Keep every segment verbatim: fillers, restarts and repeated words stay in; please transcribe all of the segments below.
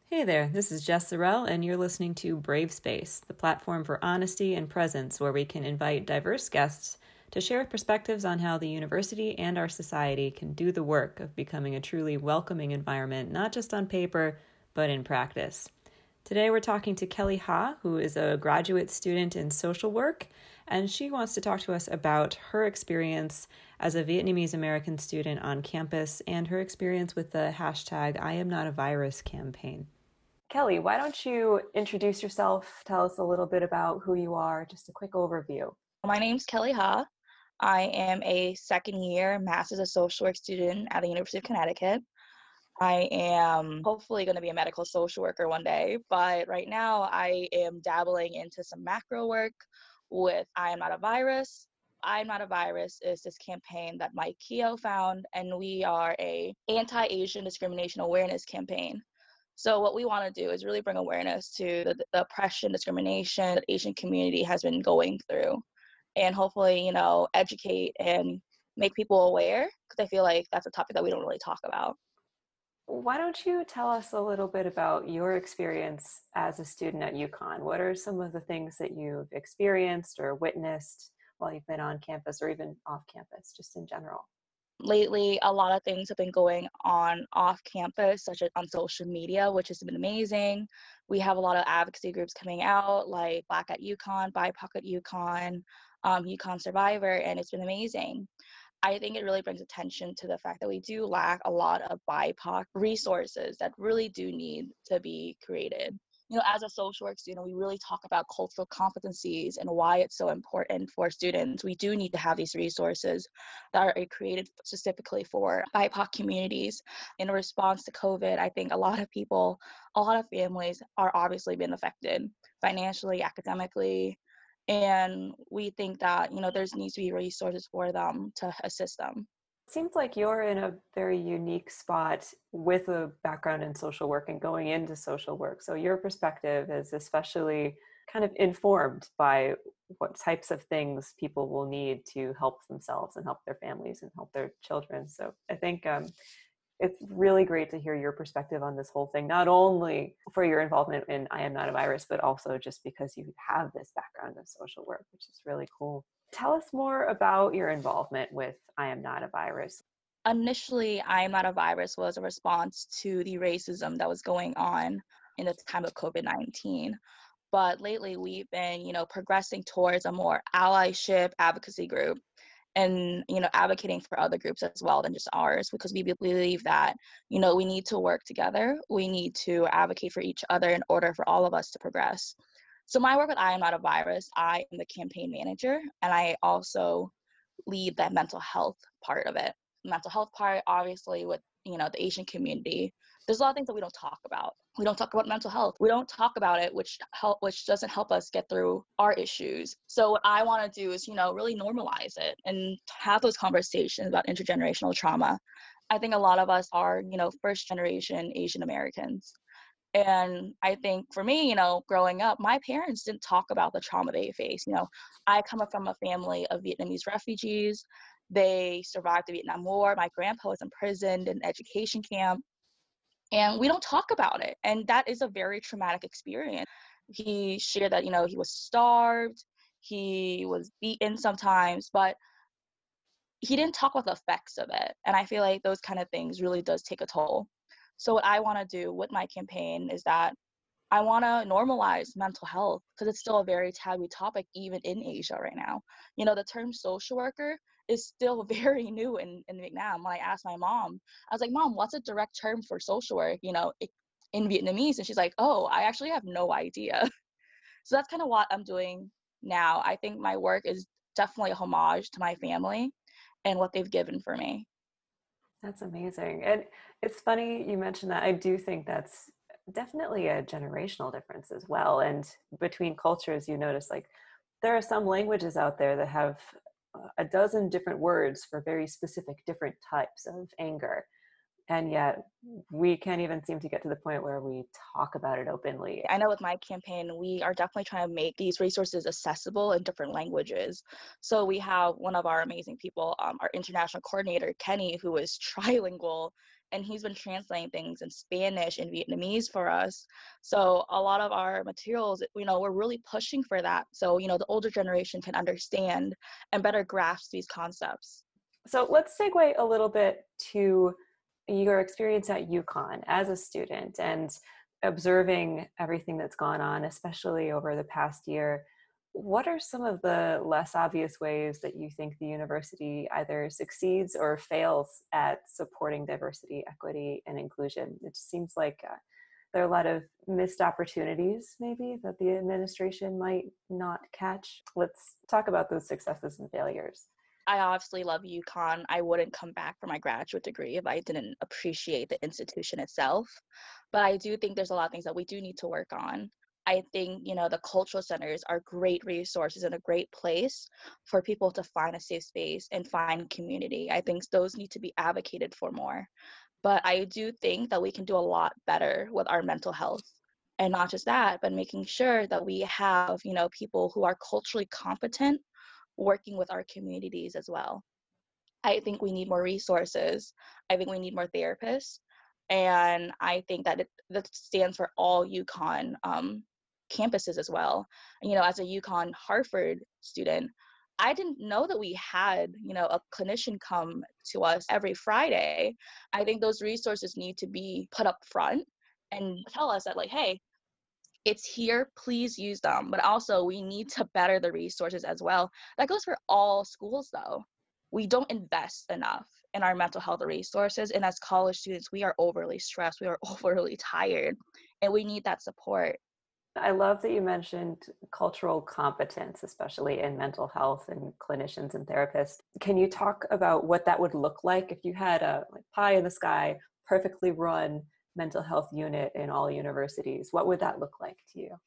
Hey there, this is Jess Sorrell, and you're listening to Brave Space, the platform for honesty and presence where we can invite diverse guests to share perspectives on how the university and our society can do the work of becoming a truly welcoming environment, not just on paper, but in practice. Today we're talking to Kelly Ha, who is a graduate student in social work, and she wants to talk to us about her experience as a Vietnamese American student on campus and her experience with the hashtag I Am Not a Virus campaign. Kelly, why don't you introduce yourself, tell us a little bit about who you are, just a quick overview. My name's Kelly Ha. I am a second year Master's of Social Work student at the University of Connecticut. I am hopefully going to be a medical social worker one day, but right now I am dabbling into some macro work with I Am Not a Virus. I Am Not a Virus is this campaign that Mike Keogh found, and we are a anti-Asian discrimination awareness campaign. So what we want to do is really bring awareness to the, the oppression, discrimination that Asian community has been going through, and hopefully, you know, educate and make people aware, because I feel like that's a topic that we don't really talk about. Why don't you tell us a little bit about your experience as a student at UConn? What are some of the things that you've experienced or witnessed while you've been on campus or even off campus, just in general? Lately, a lot of things have been going on off campus, such as on social media, which has been amazing. We have a lot of advocacy groups coming out, like Black at UConn, B I P O C at UConn, um, UConn Survivor, and it's been amazing. I think it really brings attention to the fact that we do lack a lot of B I P O C resources that really do need to be created. You know, as a social work student, we really talk about cultural competencies and why it's so important for students. We do need to have these resources that are created specifically for B I P O C communities. In response to COVID, I think a lot of people, a lot of families are obviously been affected financially, academically, and we think that, you know, there's needs to be resources for them to assist them. It seems like you're in a very unique spot with a background in social work and going into social work. So your perspective is especially kind of informed by what types of things people will need to help themselves and help their families and help their children. So I think um, it's really great to hear your perspective on this whole thing, not only for your involvement in I Am Not a Virus, but also just because you have this background of social work, which is really cool. Tell us more about your involvement with I Am Not a Virus. Initially, I Am Not a Virus was a response to the racism that was going on in the time of COVID nineteen. But lately, we've been, you know, progressing towards a more allyship advocacy group, and, you know, advocating for other groups as well than just ours, because we believe that, you know, we need to work together. We need to advocate for each other in order for all of us to progress. So my work with I Am Not a Virus, I am the campaign manager, and I also lead that mental health part of it. Mental health part, obviously, with, you know, the Asian community, there's a lot of things that we don't talk about. We don't talk about mental health. We don't talk about it, which help, which doesn't help us get through our issues. So what I want to do is, you know, really normalize it and have those conversations about intergenerational trauma. I think a lot of us are, you know, first generation Asian Americans. And I think for me, you know, growing up, my parents didn't talk about the trauma they faced. You know, I come from a family of Vietnamese refugees. They survived the Vietnam War. My grandpa was imprisoned in an education camp, and we don't talk about it. And that is a very traumatic experience. He shared that, you know, he was starved, he was beaten sometimes, but he didn't talk about the effects of it. And I feel like those kind of things really does take a toll. So what I want to do with my campaign is that I want to normalize mental health, because it's still a very taboo topic even in Asia right now. You know, the term social worker is still very new in, in Vietnam. When I asked my mom, I was like, Mom, what's a direct term for social work, you know, in Vietnamese? And she's like, oh, I actually have no idea. So that's kind of what I'm doing now. I think my work is definitely a homage to my family and what they've given for me. That's amazing. And it's funny you mentioned that. I do think that's definitely a generational difference as well. And between cultures, you notice like there are some languages out there that have uh, a dozen different words for very specific different types of anger. And yet we can't even seem to get to the point where we talk about it openly. I know with my campaign, we are definitely trying to make these resources accessible in different languages. So we have one of our amazing people, um, our international coordinator, Kenny, who is trilingual and he's been translating things in Spanish and Vietnamese for us. So a lot of our materials, you know, we're really pushing for that. So, you know, the older generation can understand and better grasp these concepts. So let's segue a little bit to your experience at UConn as a student and observing everything that's gone on, especially over the past year. What are some of the less obvious ways that you think the university either succeeds or fails at supporting diversity, equity, and inclusion? It seems like uh, there are a lot of missed opportunities, maybe, that the administration might not catch. Let's talk about those successes and failures. I obviously love UConn. I wouldn't come back for my graduate degree if I didn't appreciate the institution itself. But I do think there's a lot of things that we do need to work on. I think, you know, the cultural centers are great resources and a great place for people to find a safe space and find community. I think those need to be advocated for more. But I do think that we can do a lot better with our mental health. And not just that, but making sure that we have, you know, people who are culturally competent working with our communities as well. I think we need more resources. I think we need more therapists. And I think that it that stands for all UConn um, campuses as well. And, you know, as a UConn Hartford student, I didn't know that we had, you know, a clinician come to us every Friday. I think those resources need to be put up front and tell us that, like, hey, it's here, please use them. But also, we need to better the resources as well. That goes for all schools, though. We don't invest enough in our mental health resources. And as college students, we are overly stressed, we are overly tired, and we need that support. I love that you mentioned cultural competence, especially in mental health and clinicians and therapists. Can you talk about what that would look like if you had a like, pie in the sky, perfectly run mental health unit in all universities? What would that look like to you?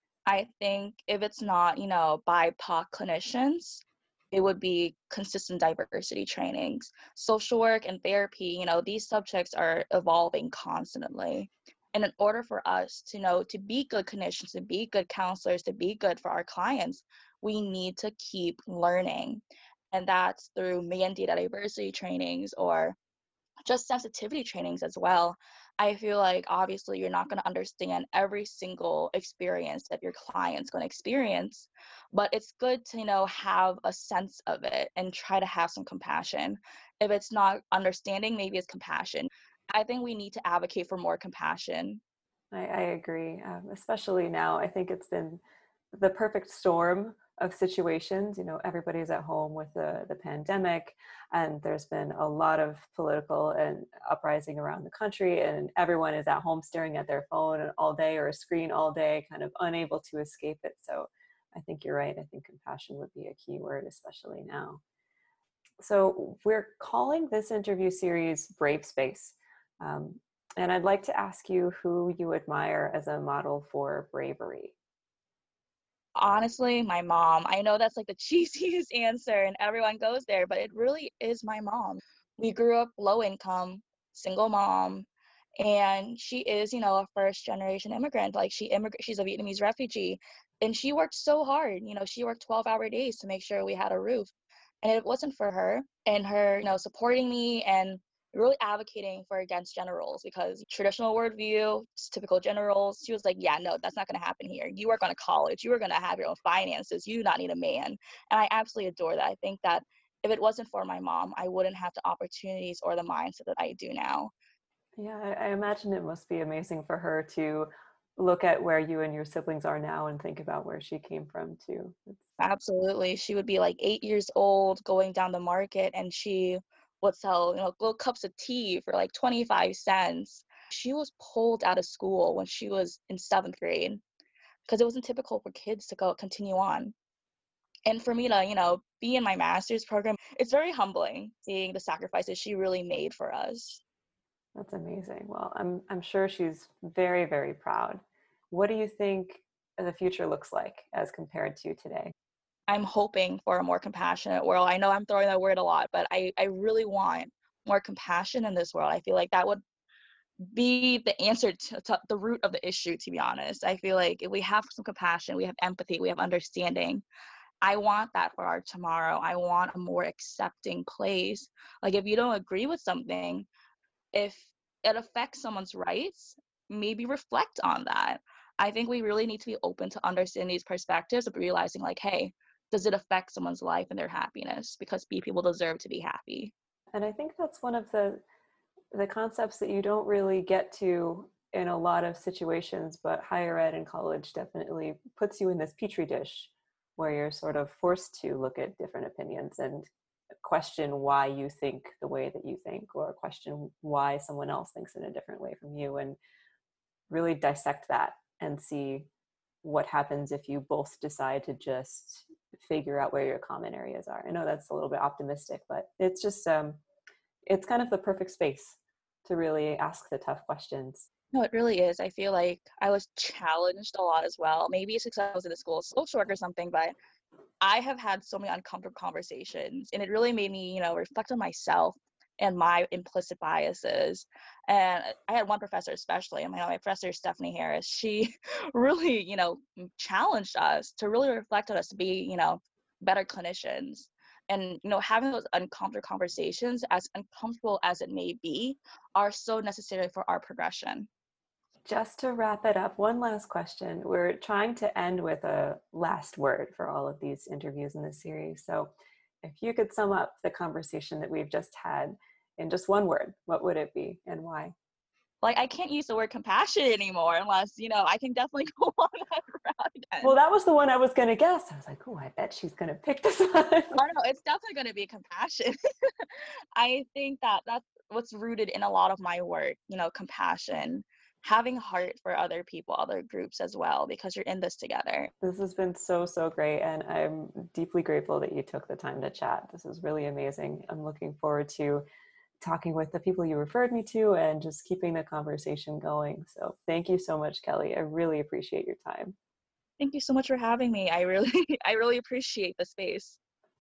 I think if it's not, you know, B I P O C clinicians, it would be consistent diversity trainings. Social work and therapy, you know, these subjects are evolving constantly. And in order for us to know to be good clinicians, to be good counselors, to be good for our clients, we need to keep learning. And that's through mandated diversity trainings or just sensitivity trainings as well. I feel like obviously you're not going to understand every single experience that your client's going to experience, but it's good to, you know, have a sense of it and try to have some compassion. If it's not understanding, maybe it's compassion. I think we need to advocate for more compassion. I, I agree, um, especially now. I think it's been the perfect storm of situations. You know, everybody's at home with the, the pandemic, and there's been a lot of political and uprising around the country, and everyone is at home staring at their phone all day or a screen all day, kind of unable to escape it. So I think you're right. I think compassion would be a key word, especially now. So we're calling this interview series Brave Space. Um, and I'd like to ask you who you admire as a model for bravery. Honestly, my mom. I know that's like the cheesiest answer and everyone goes there, but it really is my mom. We grew up low income, single mom, and she is, you know, a first generation immigrant. Like she immigrant she's a Vietnamese refugee, and she worked so hard. You know, she worked twelve hour days to make sure we had a roof. And if it wasn't for her and her, you know, supporting me and really advocating for against gender roles, because traditional worldview, typical gender roles, she was like, yeah, no, that's not going to happen here. You are going to college. You are going to have your own finances. You do not need a man. And I absolutely adore that. I think that if it wasn't for my mom, I wouldn't have the opportunities or the mindset that I do now. Yeah, I, I imagine it must be amazing for her to look at where you and your siblings are now and think about where she came from too. It's... Absolutely. She would be like eight years old going down the market, and she would sell, you know, little cups of tea for like twenty-five cents. She was pulled out of school when she was in seventh grade because it wasn't typical for kids to go continue on. And for me to, you know, be in my master's program, it's very humbling seeing the sacrifices she really made for us. That's amazing. Well, I'm I'm sure she's very, very proud. What do you think the future looks like as compared to today? I'm hoping for a more compassionate world. I know I'm throwing that word a lot, but I, I really want more compassion in this world. I feel like that would be the answer to, to the root of the issue, to be honest. I feel like if we have some compassion, we have empathy, we have understanding. I want that for our tomorrow. I want a more accepting place. Like if you don't agree with something, if it affects someone's rights, maybe reflect on that. I think we really need to be open to understanding these perspectives of realizing, like, hey, does it affect someone's life and their happiness? Because B people deserve to be happy. And I think that's one of the the concepts that you don't really get to in a lot of situations, but higher ed and college definitely puts you in this petri dish where you're sort of forced to look at different opinions and question why you think the way that you think, or question why someone else thinks in a different way from you, and really dissect that and see what happens if you both decide to just figure out where your common areas are. I know that's a little bit optimistic, but it's just um, it's kind of the perfect space to really ask the tough questions. No, it really is. I feel like I was challenged a lot as well. Maybe it's because I was in the school of social work or something, but I have had so many uncomfortable conversations, and it really made me, you know, reflect on myself and my implicit biases. And I had one professor, especially, and my, my professor, Stephanie Harris, she really, you know, challenged us to really reflect on us to be, you know, better clinicians. And, you know, having those uncomfortable conversations, as uncomfortable as it may be, are so necessary for our progression. Just to wrap it up, one last question. We're trying to end with a last word for all of these interviews in this series. So if you could sum up the conversation that we've just had in just one word, what would it be and why? Like, I can't use the word compassion anymore unless, you know, I can definitely go on that route Well, again. that was the one I was going to guess. I was like, oh, I bet she's going to pick this one. Oh no, it's definitely going to be compassion. I think that that's what's rooted in a lot of my work, you know, compassion, having heart for other people, other groups as well, because you're in this together. This has been so, so great. And I'm deeply grateful that you took the time to chat. This is really amazing. I'm looking forward to talking with the people you referred me to and just keeping the conversation going. So thank you so much, Kelly. I really appreciate your time. Thank you so much for having me. I really, I really appreciate the space.